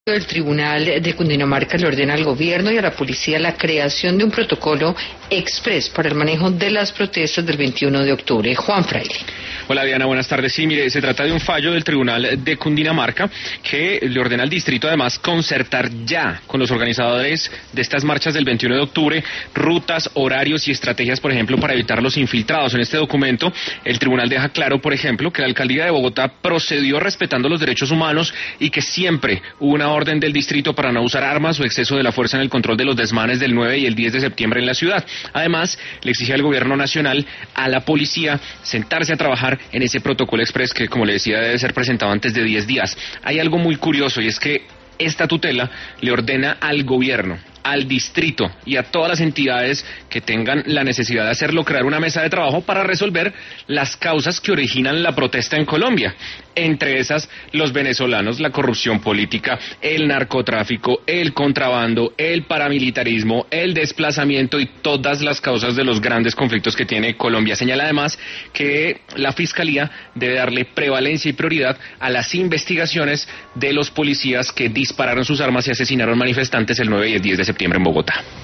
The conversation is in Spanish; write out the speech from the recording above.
El Tribunal de Cundinamarca le ordena al gobierno y a la policía la creación de un protocolo express para el manejo de las protestas del 21 de octubre. Juan Fraile. Hola Diana, buenas tardes. Sí, mire, se trata de un fallo del Tribunal de Cundinamarca que le ordena al distrito además concertar ya con los organizadores de estas marchas del 21 de octubre rutas, horarios y estrategias, por ejemplo, para evitar los infiltrados. En este documento, el tribunal deja claro, por ejemplo, que la alcaldía de Bogotá procedió respetando los derechos humanos y que siempre hubo una orden del distrito para no usar armas o exceso de la fuerza en el control de los desmanes del 9 y el 10 de septiembre en la ciudad. Además, le exige al gobierno nacional, a la policía, sentarse a trabajar en ese protocolo express que, como le decía, debe ser presentado antes de 10 días. Hay algo muy curioso y es que esta tutela le ordena al gobierno, al distrito y a todas las entidades que tengan la necesidad de hacerlo, crear una mesa de trabajo para resolver las causas que originan la protesta en Colombia. Entre esas, los venezolanos, la corrupción política, el narcotráfico, el contrabando, el paramilitarismo, el desplazamiento y todas las causas de los grandes conflictos que tiene Colombia. Señala además que la Fiscalía debe darle prevalencia y prioridad a las investigaciones de los policías que dispararon sus armas y asesinaron manifestantes el 9 y el 10 de septiembre en Bogotá.